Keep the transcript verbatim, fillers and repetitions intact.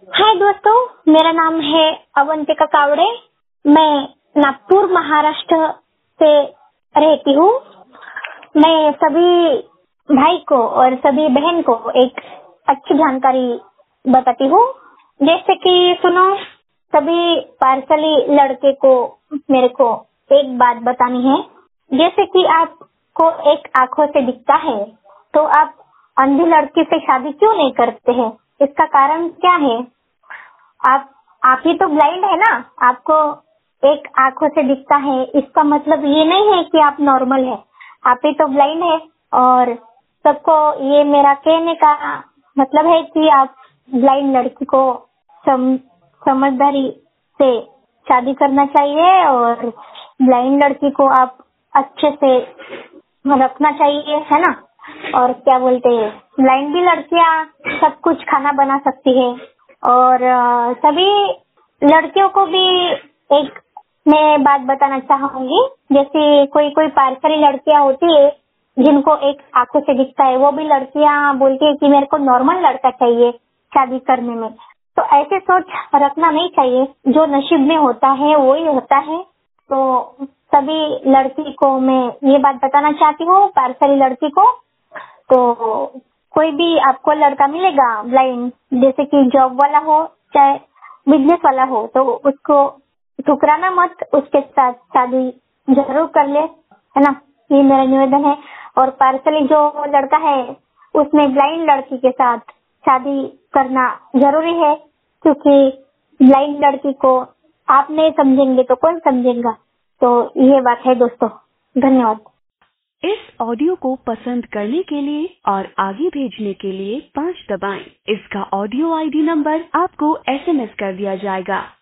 हाय दोस्तों, मेरा नाम है अवंतिका कावड़े। मैं नागपुर महाराष्ट्र से रहती हूँ। मैं सभी भाई को और सभी बहन को एक अच्छी जानकारी बताती हूँ। जैसे कि सुनो, सभी पार्सली लड़के को मेरे को एक बात बतानी है। जैसे कि आपको एक आंखों से दिखता है तो आप अंधी लड़की से शादी क्यों नहीं करते हैं? इसका कारण क्या है? आप आप ही तो ब्लाइंड है ना। आपको एक आंखों से दिखता है, इसका मतलब ये नहीं है कि आप नॉर्मल है। आप ही तो ब्लाइंड है। और सबको ये मेरा कहने का मतलब है कि आप ब्लाइंड लड़की को सम, समझदारी से शादी करना चाहिए और ब्लाइंड लड़की को आप अच्छे से रखना चाहिए, है ना। और क्या बोलते हैं, ब्लाइंड भी लड़कियां सब कुछ खाना बना सकती है। और अ, सभी लड़कियों को भी एक मैं बात बताना चाहूंगी। जैसे कोई कोई पार्सली लड़कियां होती है जिनको एक आंखों से दिखता है, वो भी लड़कियां बोलती है कि मेरे को नॉर्मल लड़का चाहिए शादी करने में। तो ऐसे सोच रखना नहीं चाहिए। जो नसीब में होता है वो ही होता है। तो सभी लड़की को मैं ये बात बताना चाहती हूँ, पार्सली लड़की को। तो कोई भी आपको लड़का मिलेगा ब्लाइंड, जैसे कि जॉब वाला हो चाहे बिजनेस वाला हो, तो उसको ठुकराना मत, उसके साथ शादी जरूर कर ले, है ना। ये मेरा निवेदन है। और पार्सली जो लड़का है उसने ब्लाइंड लड़की के साथ शादी करना जरूरी है, क्योंकि ब्लाइंड लड़की को आप नहीं समझेंगे तो कौन समझेगा। तो ये बात है दोस्तों। धन्यवाद। इस ऑडियो को पसंद करने के लिए और आगे भेजने के लिए पाँच दबाएं। इसका ऑडियो आईडी नंबर आपको एसएमएस कर दिया जाएगा।